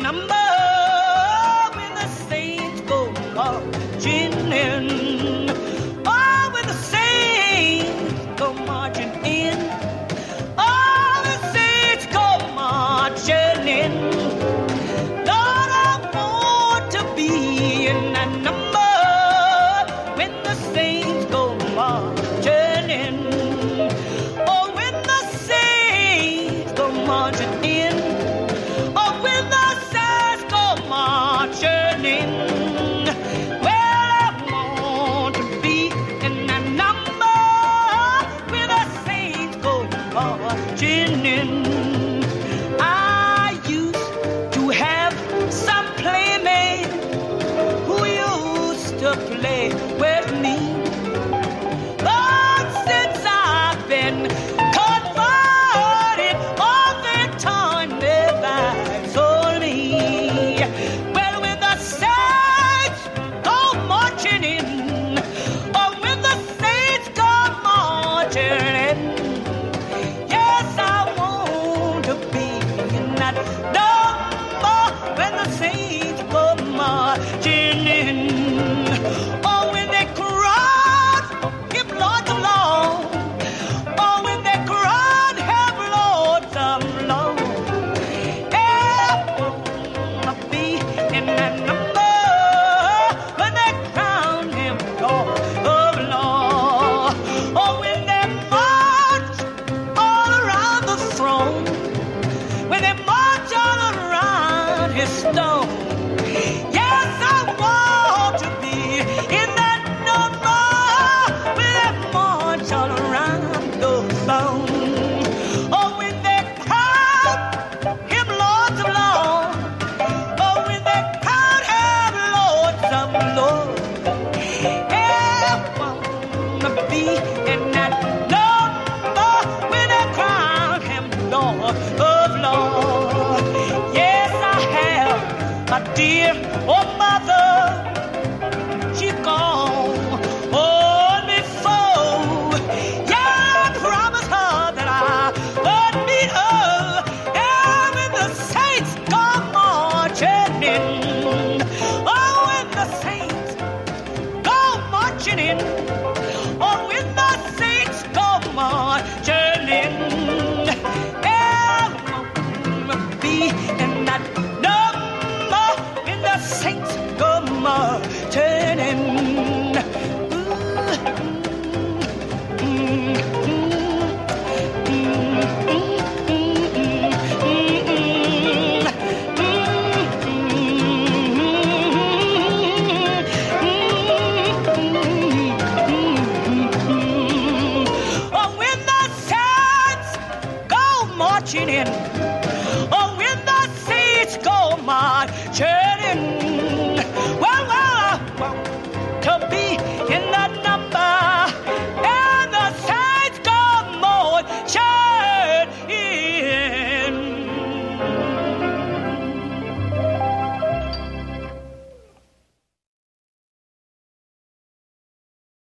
number when the saints go marching in. Oh, when the saints go marching in. Oh, the saints go marching in. Lord, I want to be in that number when the saints go marching in. Oh, when the saints go marching in. Oh, when the saints go marching in. Well, I want to be in that number when the saints go marching in. I used to have some playmate who used to play with me. But since I've been converted, all their time their backs on me. Well, when the saints go marching in, or when the saints go marching in, yes, I want to be in that number when the saints go marching in. Oh, when they crowd him Lord of Lord. Oh, when they crowd him Lord of Lord. I wanna be in that number when they crown him Lord of Lord. Oh, when they march all around the throne, when they march all around his stone. Yes, I want to be in that number when they march all around the throne. Oh, when they crown him Lord of Lords. Oh, when they crown him Lord of Lords. I wanna be in that number when they crown him Lord of Lords. Yes, I have a dear mother. She gone on before. Yeah, I promised her that I would meet her. And when the saints go marching in. Oh, when the saints go marching in. Oh, when the saints go marching in. I wanna be in that number when the saints go marching in. Oh, when the saints go marching in. Oh, when the saints go marching